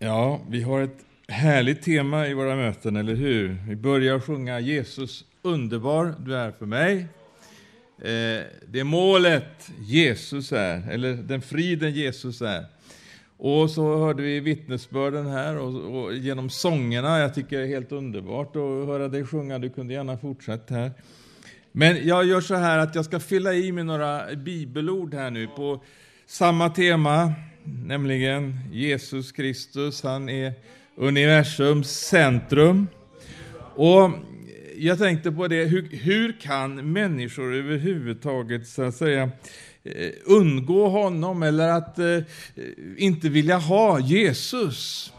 Ja, vi har ett härligt tema i våra möten, eller hur? Vi börjar sjunga Jesus underbar, du är för mig. Det är målet Jesus är, eller den friden Jesus är. Och så hörde vi vittnesbörden här och genom sångerna. Jag tycker det är helt underbart att höra dig sjunga. Du kunde gärna fortsätta här. Men jag gör så här att jag ska fylla i med några bibelord här nu på samma tema. Nämligen Jesus Kristus, han är universums centrum. Och jag tänkte på det, hur kan människor överhuvudtaget så att säga undgå honom eller att inte vilja ha Jesus?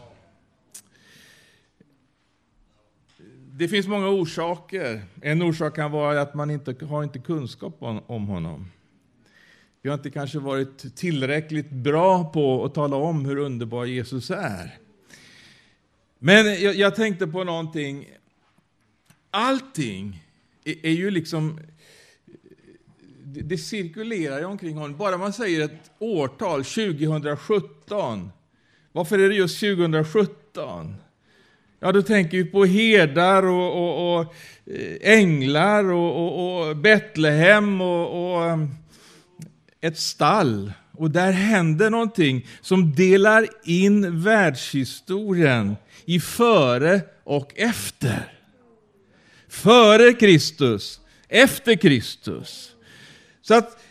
Det finns många orsaker. En orsak kan vara att man inte har kunskap om honom. Vi har inte kanske varit tillräckligt bra på att tala om hur underbar Jesus är. Men jag tänkte på någonting. Allting är ju liksom, det cirkulerar ju omkring honom. Bara man säger ett årtal, 2017. Varför är det just 2017? Ja, då tänker vi på herdar och änglar och Betlehem och ett stall. Och där händer någonting som delar in världshistorien i före och efter. Före Kristus, efter Kristus. Så att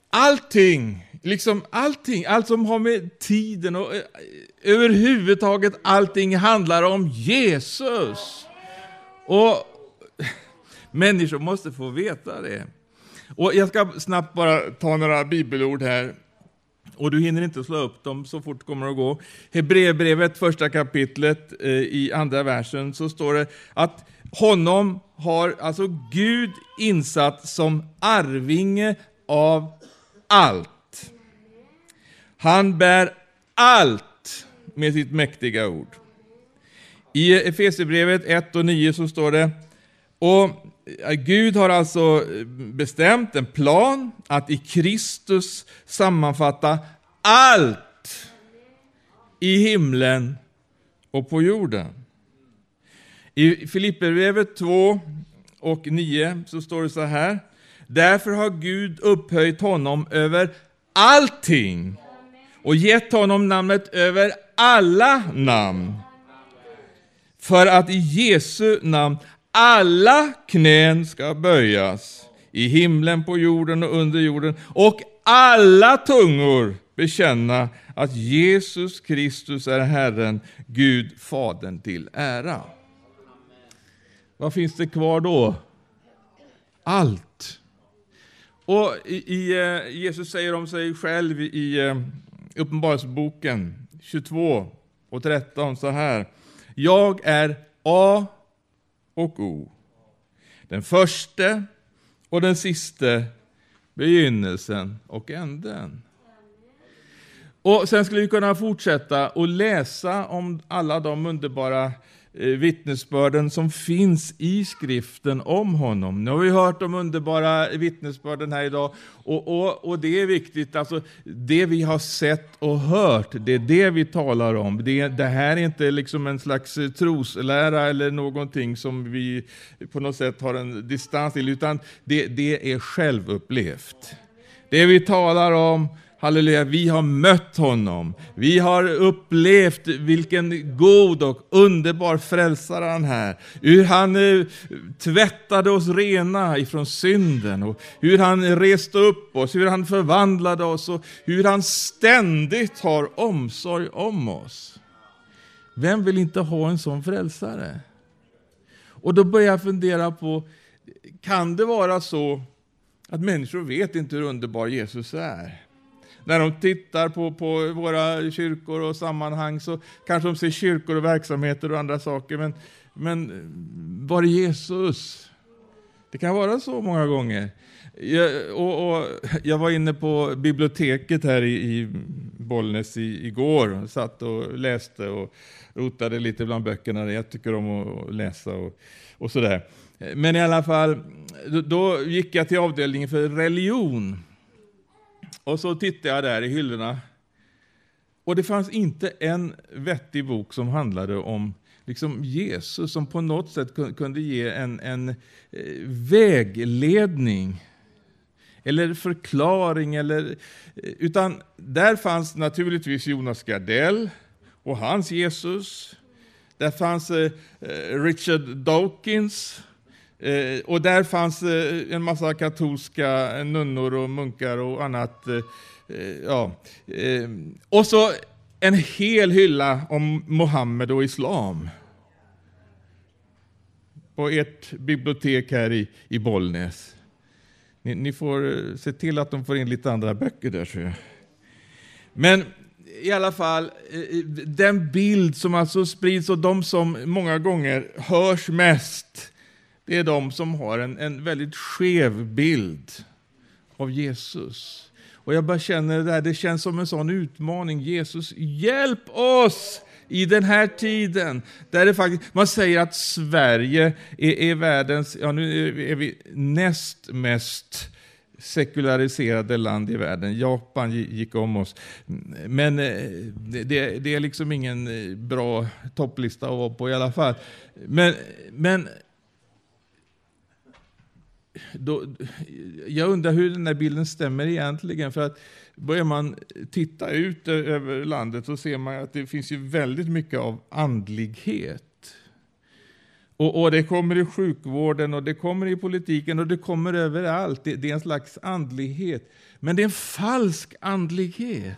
allt som har med tiden och överhuvudtaget allting handlar om Jesus. Och människor måste få veta det. Och jag ska snabbt bara ta några bibelord här. Och du hinner inte slå upp dem så fort kommer att gå. Hebreerbrevet, första kapitlet i andra versen, så står det att honom har alltså Gud insatt som arvinge av allt. Han bär allt med sitt mäktiga ord. I Efesierbrevet 1 och 9 så står det: och Gud har alltså bestämt en plan att i Kristus sammanfatta allt i himlen och på jorden. I Filipperbrevet 2 och 9 så står det så här: därför har Gud upphöjt honom över allting och gett honom namnet över alla namn, för att i Jesu namn alla knän ska böjas i himlen, på jorden och under jorden, och alla tungor bekänna att Jesus Kristus är Herren, Gud Fadern till ära. Vad finns det kvar då? Allt. Och Jesus säger om sig själv i Uppenbarelseboken 22 och 13 så här: jag är A och O, den första och den sista, begynnelsen och änden. Och sen skulle vi kunna fortsätta och läsa om alla de underbara vittnesbörden som finns i skriften om honom. Nu har vi hört de underbara vittnesbörden här idag, och det är viktigt, alltså det vi har sett och hört, det är det vi talar om. Det här är inte liksom en slags troslära eller någonting som vi på något sätt har en distans till, utan det är självupplevt. Det vi talar om, halleluja, vi har mött honom. Vi har upplevt vilken god och underbar frälsare han är. Hur han tvättade oss rena ifrån synden. Och hur han reste upp oss. Hur han förvandlade oss. Och hur han ständigt har omsorg om oss. Vem vill inte ha en sån frälsare? Och då börjar jag fundera på, kan det vara så att människor vet inte hur underbar Jesus är? När de tittar på våra kyrkor och sammanhang så kanske de ser kyrkor och verksamheter och andra saker. Men var är Jesus? Det kan vara så många gånger. Jag var inne på biblioteket här i Bollnäs igår och satt och läste och rotade lite bland böckerna. Jag tycker om att läsa och sådär. Men i alla fall, då gick jag till avdelningen för religion. Och så tittade jag där i hyllorna. Och det fanns inte en vettig bok som handlade om liksom Jesus, som på något sätt kunde ge en vägledning eller förklaring. Utan där fanns naturligtvis Jonas Gardell och hans Jesus. Där fanns Richard Dawkins. Och där fanns en massa katolska nunnor och munkar och annat. Och så en hel hylla om Mohammed och islam på ert bibliotek här i Bollnäs. Ni får se till att de får in lite andra böcker där, tror jag. Men i alla fall, den bild som alltså sprids och de som många gånger hörs mest, det är de som har en väldigt skev bild av Jesus. Och jag bara känner det känns som en sån utmaning. Jesus, hjälp oss i den här tiden. Där det faktiskt, man säger att Sverige är världens, nu är vi näst mest sekulariserade land i världen. Japan gick om oss. Men det är liksom ingen bra topplista att vara på i alla fall. Men då, jag undrar hur den här bilden stämmer egentligen, för att börjar man titta ut över landet så ser man att det finns ju väldigt mycket av andlighet. Och det kommer i sjukvården och det kommer i politiken och det kommer överallt. Det är en slags andlighet. Men det är en falsk andlighet.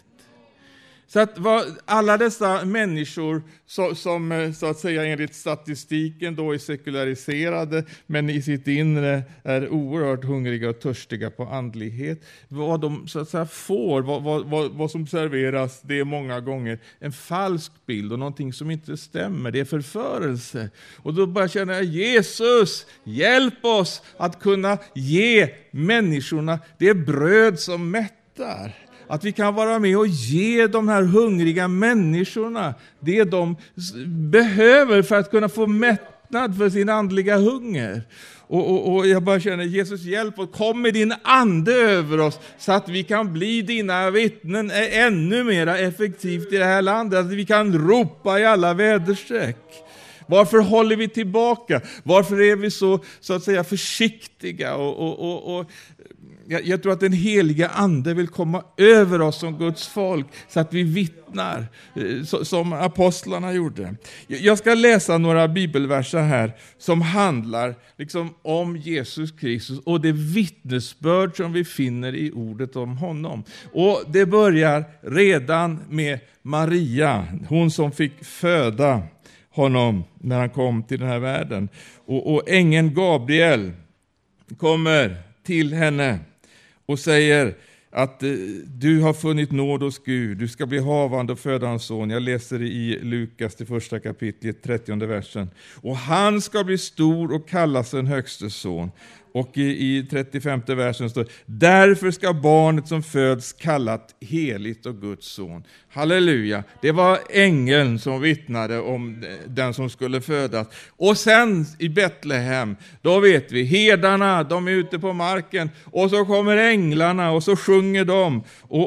Så att alla dessa människor som så att säga enligt statistiken då är sekulariserade men i sitt inre är oerhört hungriga och törstiga på andlighet. Vad de så att säga får, vad som serveras, det är många gånger en falsk bild och någonting som inte stämmer. Det är förförelse. Och då bara känner jag, Jesus, hjälp oss att kunna ge människorna det bröd som mättar. Att vi kan vara med och ge de här hungriga människorna det de behöver för att kunna få mättnad för sin andliga hunger. Och jag bara känner, Jesus, hjälp oss, kom med din ande över oss så att vi kan bli dina vittnen ännu mer effektivt i det här landet. Att vi kan ropa i alla väderstreck. Varför håller vi tillbaka? Varför är vi så att säga försiktiga? Och jag tror att den heliga ande vill komma över oss som Guds folk så att vi vittnar som apostlarna gjorde. Jag ska läsa några bibelverser här som handlar liksom om Jesus Kristus och det vittnesbörd som vi finner i ordet om honom. Och det börjar redan med Maria, hon som fick föda honom när han kom till den här världen. Och ängeln Gabriel kommer till henne och säger att du har funnit nåd hos Gud, du ska bli havande och föda en son. Jag läser i Lukas, det första kapitlet, 30:e versen. Och han ska bli stor och kallas en högste son. Och i 35:e versen står: därför ska barnet som föds kallat heligt och Guds son. Halleluja, det var ängeln som vittnade om den som skulle födas. Och sen i Betlehem, då vet vi, herdarna, de är ute på marken. Och så kommer änglarna och så sjunger de.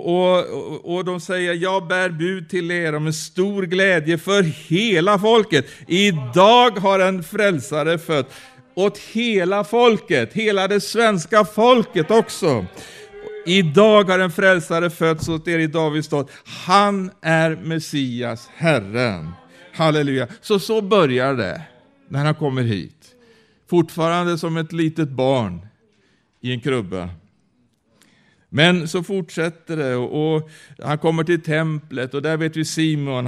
Och de säger, jag bär bud till er om en stor glädje för hela folket. Idag har en frälsare fött. Åt hela folket, hela det svenska folket också. Idag har en frälsare fötts åt er i Davids stad. Han är Messias, Herren. Halleluja. Så börjar det när han kommer hit. Fortfarande som ett litet barn i en krubba. Men så fortsätter det och han kommer till templet och där vet vi Simon,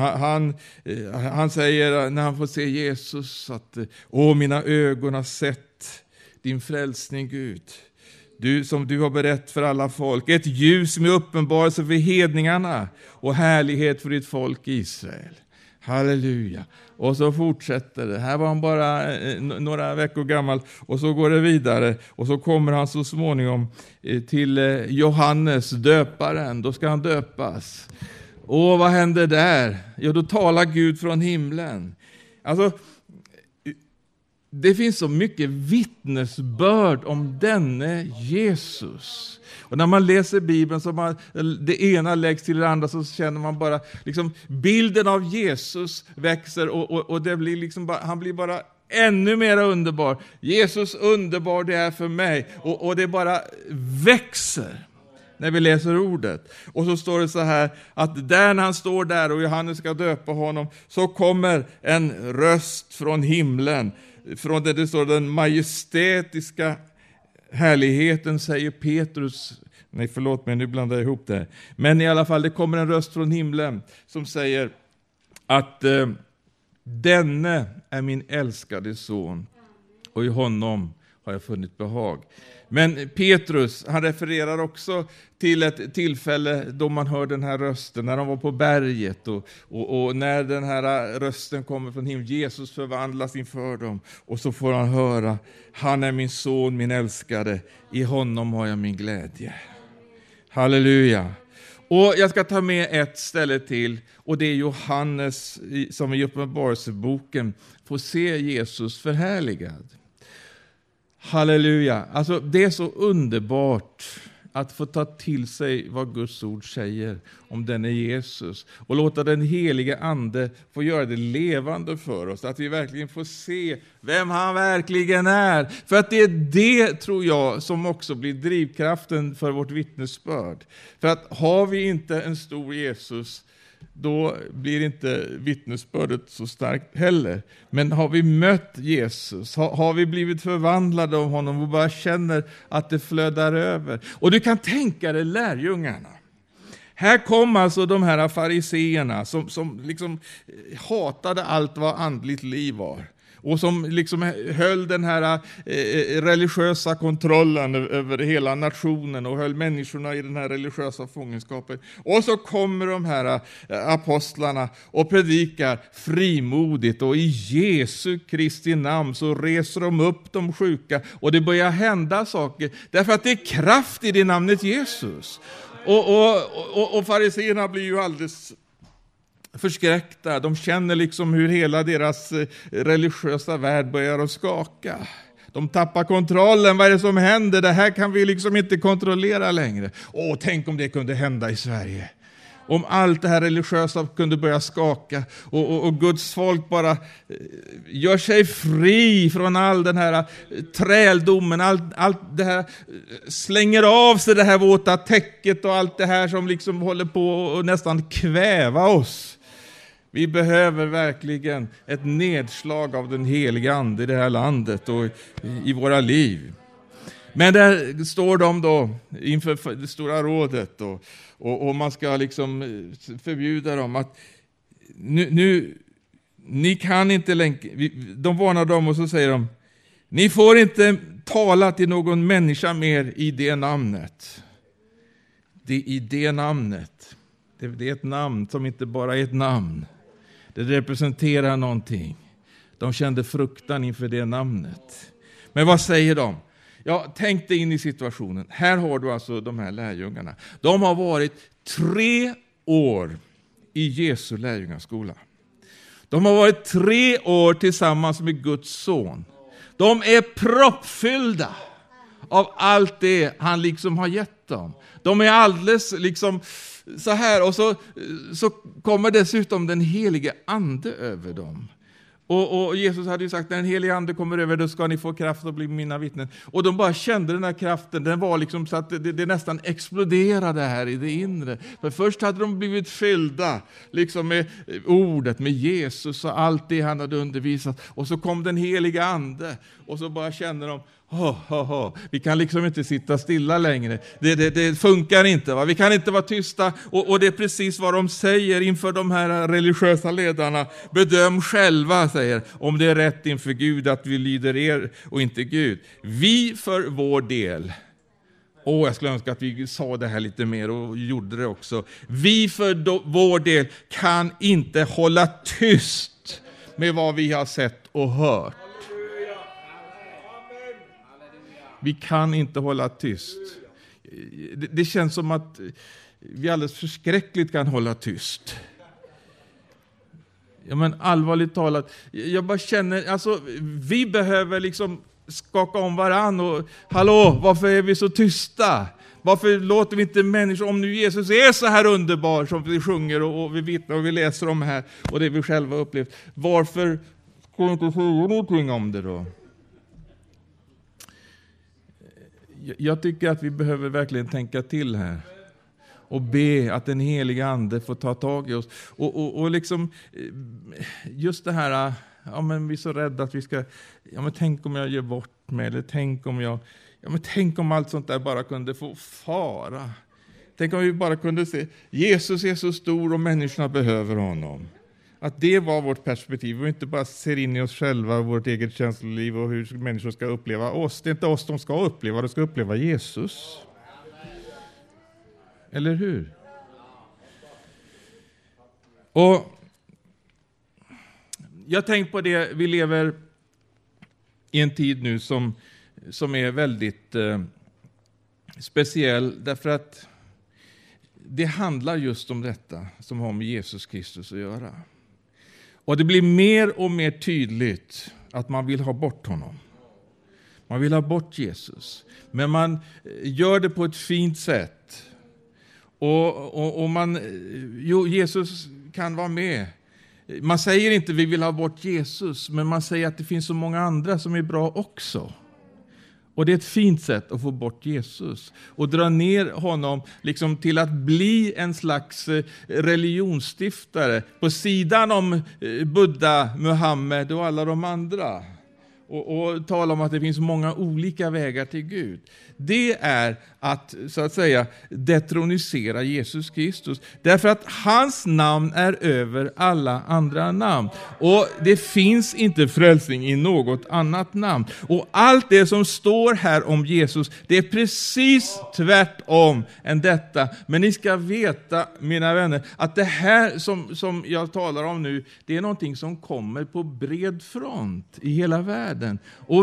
han säger när han får se Jesus att mina ögon har sett din frälsning, Gud. Som du har berättat för alla folk, ett ljus med uppenbarelse för hedningarna och härlighet för ditt folk Israel. Halleluja. Och så fortsätter det. Här var han bara några veckor gammal och så går det vidare. Och så kommer han så småningom till Johannes, döparen. Då ska han döpas. Och vad händer där? Jo, då talar Gud från himlen. Alltså, det finns så mycket vittnesbörd om denne Jesus. Och när man läser Bibeln så det ena läggs till det andra, så känner man bara liksom bilden av Jesus växer och det blir liksom bara, han blir bara ännu mer underbar. Jesus underbar det är för mig, och det bara växer när vi läser ordet. Och så står det så här, att där när han står där och Johannes ska döpa honom, så kommer en röst från himlen. Från det står den majestätiska härligheten, säger Petrus. Nej, förlåt mig, nu blandar jag ihop det. Men i alla fall, det kommer en röst från himlen som säger att denne är min älskade son, och i honom har jag funnit behag. Men Petrus, han refererar också till ett tillfälle då man hör den här rösten, när de var på berget och när den här rösten kommer från himlen, Jesus förvandlas inför dem, och så får han höra: han är min son, min älskade, i honom har jag min glädje. Halleluja. Och jag ska ta med ett ställe till, och det är Johannes som i Uppenbarelseboken får se Jesus förhärligad. Halleluja. Alltså det är så underbart att få ta till sig vad Guds ord säger om denne Jesus, och låta den helige ande få göra det levande för oss, att vi verkligen får se vem han verkligen är. För att det är det, tror jag, som också blir drivkraften för vårt vittnesbörd. För att har vi inte en stor Jesus, då blir inte vittnesbördet så starkt heller. Men har vi mött Jesus, har vi blivit förvandlade av honom och bara känner att det flödar över. Och du kan tänka dig lärjungarna. Här kom alltså de här fariseerna som liksom hatade allt vad andligt liv var. Och som liksom höll den här religiösa kontrollen över hela nationen och höll människorna i den här religiösa fångenskapen. Och så kommer de här apostlarna och predikar frimodigt, och i Jesu Kristi namn så reser de upp de sjuka, och det börjar hända saker därför att det är kraft i det namnet Jesus. Och fariseerna blir ju alldeles förskräckta. De känner liksom hur hela deras religiösa värld börjar att skaka. De tappar kontrollen. Vad är det som händer? Det här kan vi liksom inte kontrollera längre. Tänk om det kunde hända i Sverige. Om allt det här religiösa kunde börja skaka och Guds folk bara gör sig fri från all den här träldomen, allt det här, slänger av sig det här våta täcket och allt det här som liksom håller på att nästan kväva oss. Vi behöver verkligen ett nedslag av den heliga ande i det här landet och i våra liv. Men där står de då inför det stora rådet och man ska liksom förbjuda dem att nu ni kan inte längre. De varnar dem och så säger de: ni får inte tala till någon människa mer i det namnet. I det namnet. Det är ett namn som inte bara är ett namn. Det representerar någonting. De kände fruktan inför det namnet. Men vad säger de? Ja, tänk dig in i situationen. Här har du alltså de här lärjungarna. De har varit 3 år i Jesu lärjungaskola. De har varit 3 år tillsammans med Guds son. De är proppfyllda av allt det han liksom har gett dem. De är alldeles liksom så här, och så kommer dessutom den helige ande över dem. Och Jesus hade ju sagt: när den helige ande kommer över, då ska ni få kraft att bli mina vittnen. Och de bara kände den här kraften, den var liksom så att det nästan exploderade här i det inre. För först hade de blivit fyllda liksom med ordet, med Jesus och allt det han hade undervisat. Och så kom den helige ande och så bara kände de: vi kan liksom inte sitta stilla längre. Det funkar inte, va? Vi kan inte vara tysta. Och det är precis vad de säger inför de här religiösa ledarna. Bedöm själva, säger, om det är rätt inför Gud att vi lyder er och inte Gud. Vi för vår del. Jag skulle önska att vi sa det här lite mer och gjorde det också. Vi för vår del kan inte hålla tyst med vad vi har sett och hört. Vi kan inte hålla tyst. Det känns som att vi alldeles förskräckligt kan hålla tyst. Ja, men allvarligt talat, jag bara känner, alltså vi behöver liksom skaka om varann och hallå, varför är vi så tysta? Varför låter vi inte människor, om nu Jesus är så här underbar som vi sjunger och vi vittnar och vi läser om här och det vi själva upplevt, varför ska vi inte säga någonting om det då? Jag tycker att vi behöver verkligen tänka till här och be att den heliga ande får ta tag i oss. Och liksom just det här, ja men vi är så rädda att vi ska, ja men tänk om jag gör bort mig, eller tänk om allt sånt där bara kunde få fara. Tänk om vi bara kunde se, Jesus är så stor och människorna behöver honom. Att det var vårt perspektiv och inte bara ser in i oss själva, vårt eget känsloliv och hur människor ska uppleva oss. Det är inte oss de ska uppleva, de ska uppleva Jesus. Eller hur? Och jag tänker på det, vi lever i en tid nu som är väldigt speciell, därför att det handlar just om detta som har med Jesus Kristus att göra. Och det blir mer och mer tydligt att man vill ha bort honom. Man vill ha bort Jesus. Men man gör det på ett fint sätt. Och Jesus kan vara med. Man säger inte vi vill ha bort Jesus, men man säger att det finns så många andra som är bra också. Och det är ett fint sätt att få bort Jesus och dra ner honom liksom till att bli en slags religionsstiftare på sidan om Buddha, Muhammed och alla de andra. Och tala om att det finns många olika vägar till Gud. Det är att, så att säga, detronisera Jesus Kristus. Därför att hans namn är över alla andra namn. Och det finns inte frälsning i något annat namn. Och allt det som står här om Jesus, det är precis tvärtom än detta. Men ni ska veta, mina vänner, att det här som jag talar om nu, det är någonting som kommer på bred front i hela världen. Och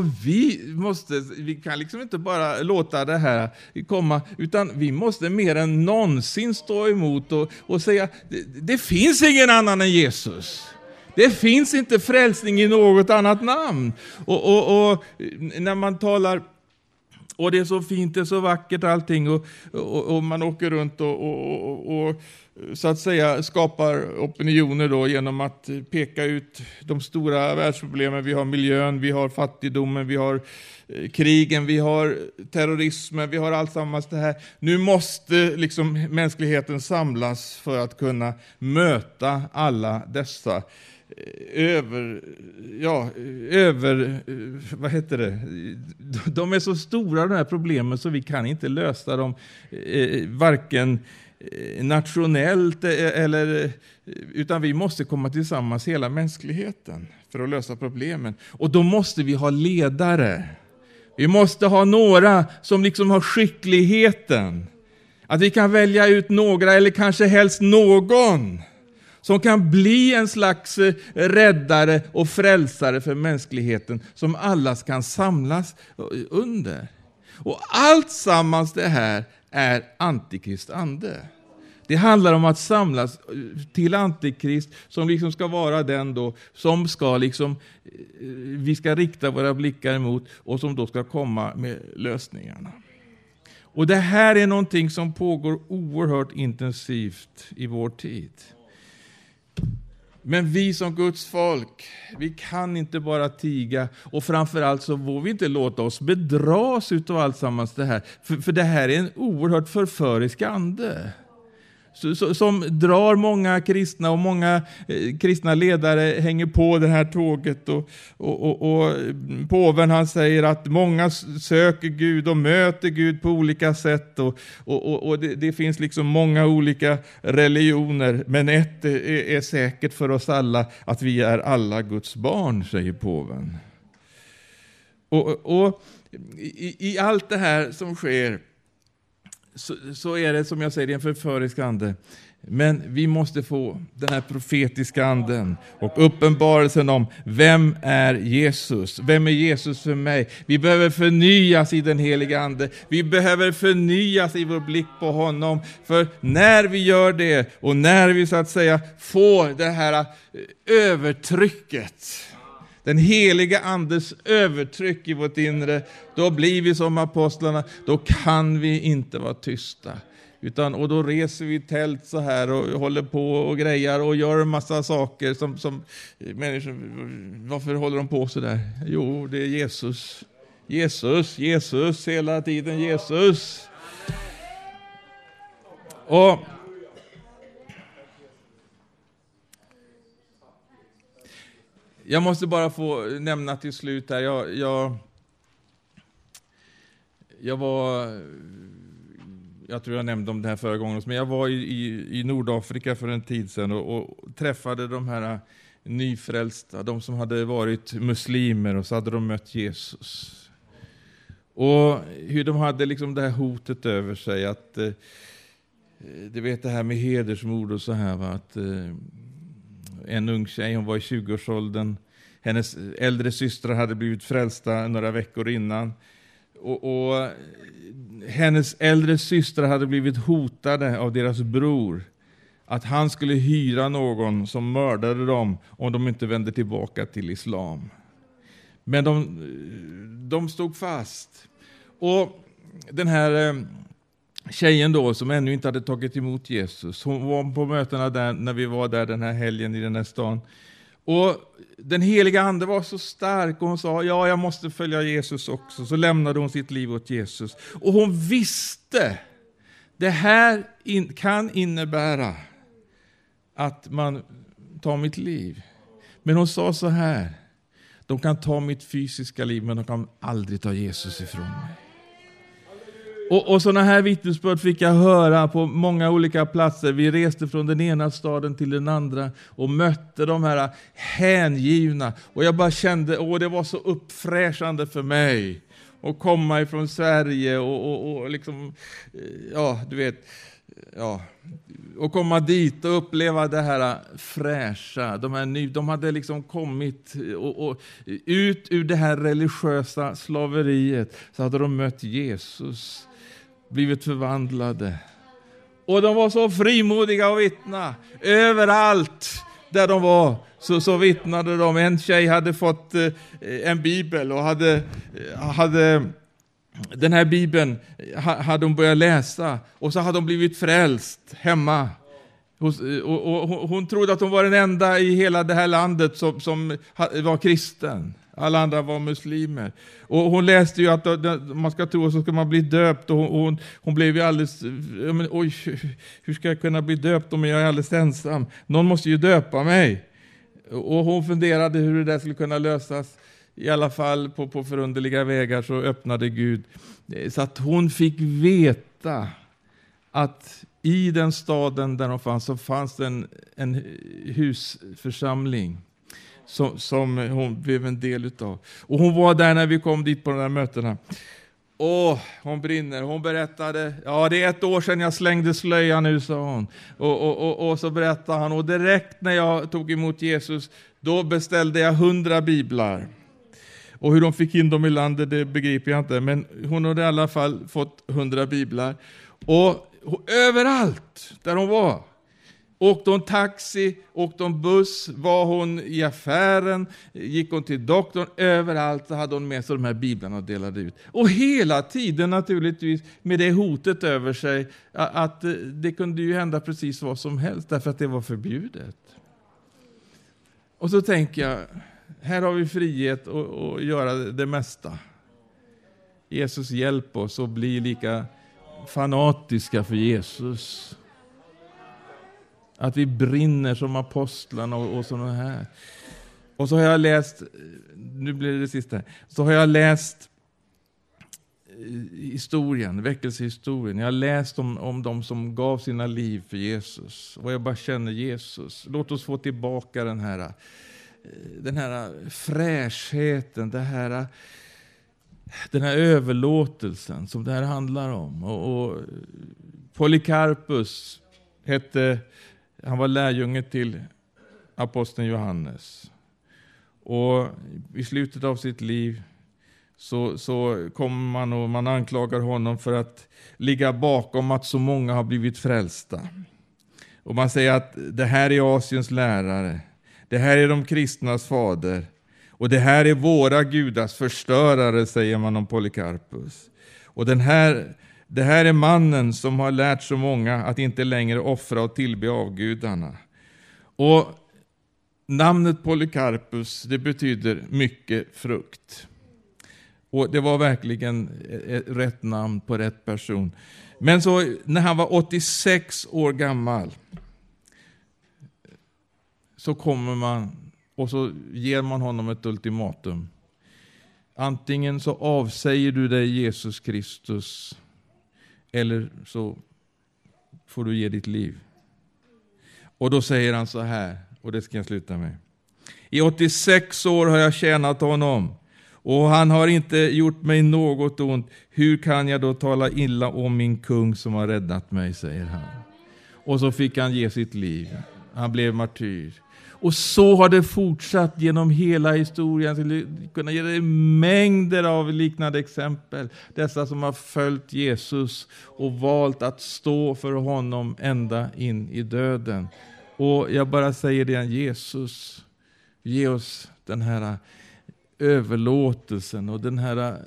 vi kan liksom inte bara låta det här komma, utan vi måste mer än någonsin stå emot och säga, det finns ingen annan än Jesus. Det finns inte frälsning i något annat namn. Och när man talar, och det är så fint, det är så vackert allting, och man åker runt och så att säga skapar opinioner då genom att peka ut de stora världsproblemen. Vi har miljön, vi har fattigdomen, vi har krigen, vi har terrorismen, vi har allt sammans det här. Nu måste liksom mänskligheten samlas för att kunna möta alla dessa vad heter det? De är så stora, de här problemen, så vi kan inte lösa dem varken nationellt utan vi måste komma tillsammans hela mänskligheten för att lösa problemen. Och då måste vi ha ledare. Vi måste ha några som liksom har skickligheten. Att vi kan välja ut några, eller kanske helst någon, som kan bli en slags räddare och frälsare för mänskligheten, som alla kan samlas under. Och allt sammans det här är antikrist ande. Det handlar om att samlas till antikrist, som liksom ska vara den då som ska liksom, vi ska rikta våra blickar emot, och som då ska komma med lösningarna. Och det här är någonting som pågår oerhört intensivt i vår tid. Men vi som Guds folk, vi kan inte bara tiga, och framförallt så får vi inte låta oss bedras utav allt sammans det här. För det här är en oerhört förförisk ande. Som drar många kristna, och många kristna ledare hänger på det här tåget, och påven, han säger att många söker Gud och möter Gud på olika sätt, och det finns liksom många olika religioner, men ett är säkert för oss alla, att vi är alla Guds barn, säger påven. Och i allt det här som sker, så är det, som jag säger, en förförisk ande. Men vi måste få den här profetiska anden och uppenbarelsen om vem är Jesus? Vem är Jesus för mig? Vi behöver förnyas i den heliga ande. Vi behöver förnyas i vår blick på honom. För när vi gör det och när vi så att säga får det här övertrycket, den heliga andes övertryck i vårt inre, då blir vi som apostlarna, då kan vi inte vara tysta. Och då reser vi i tält så här och håller på och grejar och gör en massa saker som människor, varför håller de på så där? Jo, det är Jesus. Jesus, hela tiden Jesus. Och jag måste bara få nämna till slut här, jag tror jag nämnde om det här förra gången, men jag var i Nordafrika för en tid sedan och träffade de här nyfrälsta, de som hade varit muslimer, och så hade de mött Jesus. Och hur de hade liksom det här hotet över sig, att du vet det här med hedersmord och så här, va? Att en ung tjej, hon var i 20-årsåldern, hennes äldre systrar hade blivit frälsta några veckor innan. Och hennes äldre systrar hade blivit hotade av deras bror att han skulle hyra någon som mördade dem om de inte vände tillbaka till islam. Men de stod fast. Och den här tjejen då, som ännu inte hade tagit emot Jesus, hon var på mötena där när vi var där den här helgen i den här stan. Och den heliga ande var så stark och hon sa, ja, jag måste följa Jesus också. Så lämnade hon sitt liv åt Jesus. Och hon visste, det här kan innebära att man tar mitt liv. Men hon sa så här, de kan ta mitt fysiska liv, men de kan aldrig ta Jesus ifrån mig. Och sådana här vittnesbörd fick jag höra på många olika platser. Vi reste från den ena staden till den andra och mötte de här hängivna. Och jag bara kände, det var så uppfräschande för mig att komma ifrån Sverige och liksom, ja, du vet, ja, och komma dit och uppleva det här fräscha. De hade liksom kommit och ut ur det här religiösa slaveriet, så hade de mött Jesus, blivit förvandlade. Och de var så frimodiga att vittna. Överallt där de var så vittnade de. En tjej hade fått en bibel och hade den här bibeln hade hon börjat läsa, och så hade hon blivit frälst hemma. Och hon trodde att hon var den enda i hela det här landet som var kristen. Alla andra var muslimer. Och hon läste ju att man ska tro, så ska man bli döpt. Och hon blev ju alldeles, oj, hur ska jag kunna bli döpt om jag är alldeles ensam? Någon måste ju döpa mig. Och hon funderade hur det där skulle kunna lösas. I alla fall på förunderliga vägar så öppnade Gud. Så att hon fick veta att i den staden där hon fanns, så fanns det en husförsamling som hon blev en del utav. Och hon var där när vi kom dit på de här mötena. Hon brinner. Hon berättade, ja, det är 1 år sedan jag slängde slöjan nu, sa hon. Och så berättade han, och direkt när jag tog emot Jesus, då beställde jag 100 biblar. Och hur de fick in dem i landet, det begriper jag inte. Men hon hade i alla fall fått 100 biblar. Och överallt där hon var, åkte hon taxi, åkte hon buss, var hon i affären, gick hon till doktorn, överallt så hade hon med sig de här biblarna och delade ut. Och hela tiden naturligtvis med det hotet över sig att det kunde ju hända precis vad som helst, därför att det var förbjudet. Och så tänker jag, här har vi frihet att göra det mesta. Jesus, hjälp oss att bli lika fanatiska för Jesus. Att vi brinner som apostlarna och sådana här. Och så har jag läst, nu blir det sista, så har jag läst historien, väckelsehistorien. Jag har läst om de som gav sina liv för Jesus. Och jag bara känner, Jesus, låt oss få tillbaka den här fräschheten, den här överlåtelsen som det här handlar om. Och Polycarpus, han var lärjunge till aposteln Johannes. Och i slutet av sitt liv så kommer man och man anklagar honom för att ligga bakom att så många har blivit frälsta. Och man säger att det här är Asiens lärare. Det här är de kristnas fader. Och det här är våra gudars förstörare, säger man om Polycarpus. Och det här är mannen som har lärt så många att inte längre offra och tillbe avgudarna. Och namnet Polycarpus, det betyder mycket frukt. Och det var verkligen rätt namn på rätt person. Men så när han var 86 år gammal så kommer man och så ger man honom ett ultimatum. Antingen så avsäger du dig Jesus Kristus eller så får du ge ditt liv. Och då säger han så här, och det ska jag sluta med. I 86 år har jag tjänat honom och han har inte gjort mig något ont. Hur kan jag då tala illa om min kung som har räddat mig, säger han. Och så fick han ge sitt liv. Han blev martyr. Och så har det fortsatt genom hela historien. Jag skulle kunna ge dig mängder av liknande exempel. Dessa som har följt Jesus och valt att stå för honom ända in i döden. Och jag bara säger det, Jesus, ge oss den här överlåtelsen och den här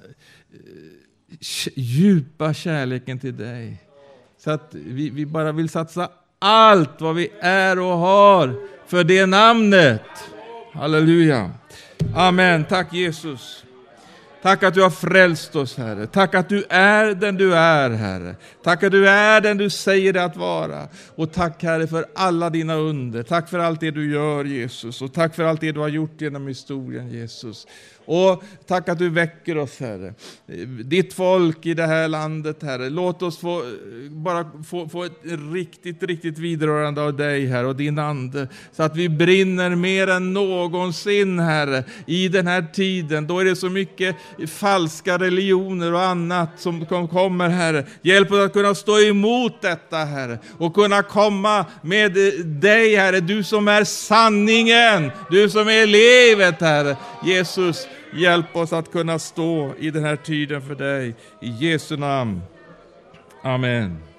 djupa kärleken till dig. Så att vi bara vill satsa allt vad vi är och har för det namnet. Halleluja. Amen. Tack Jesus. Tack att du har frälst oss, Herre. Tack att du är den du är, Herre. Tack att du är den du säger det att vara. Och tack, Herre, för alla dina under. Tack för allt det du gör, Jesus. Och tack för allt det du har gjort genom historien, Jesus. Och tack att du väcker oss, Herre. Ditt folk i det här landet, Herre. Låt oss få ett riktigt vidrörande av dig, Herre, och din ande. Så att vi brinner mer än någonsin, Herre, i den här tiden. Då är det så mycket falska religioner och annat som kommer, Herre. Hjälp oss att kunna stå emot detta, Herre. Och kunna komma med dig, Herre. Du som är sanningen. Du som är livet, Herre. Jesus, hjälp oss att kunna stå i den här tiden för dig. I Jesu namn. Amen.